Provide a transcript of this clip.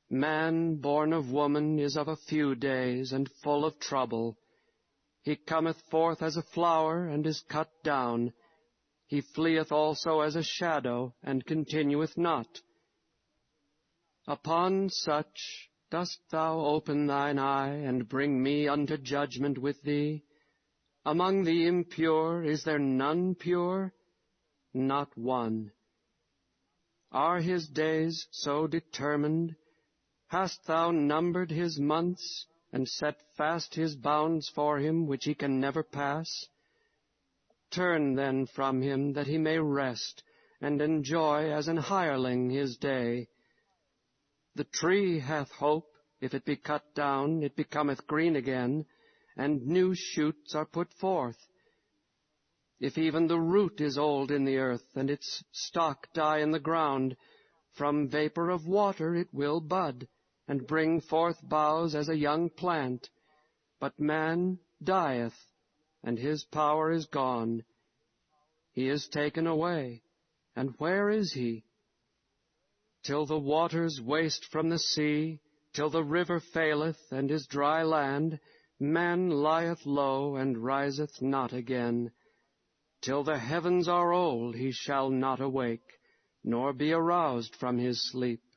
Man born of woman is of a few days, and full of trouble. He cometh forth as a flower, and is cut down. He fleeth also as a shadow, and continueth not. Upon such dost thou open thine eye, and bring me unto judgment with thee? Among the impure is there none pure? Not one. Are his days so determined? Hast thou numbered his months, and set fast his bounds for him, which he can never pass? Turn then from him, that he may rest, and enjoy as an hireling his day. The tree hath hope. If it be cut down, it becometh green again, and new shoots are put forth. If even the root is old in the earth, and its stalk die in the ground, from vapor of water it will bud, and bring forth boughs as a young plant. But man dieth, and his power is gone. He is taken away, and where is he? Till the waters waste from the sea, till the river faileth, and is dry land, man lieth low, and riseth not again. Till the heavens are old, he shall not awake, nor be aroused from his sleep.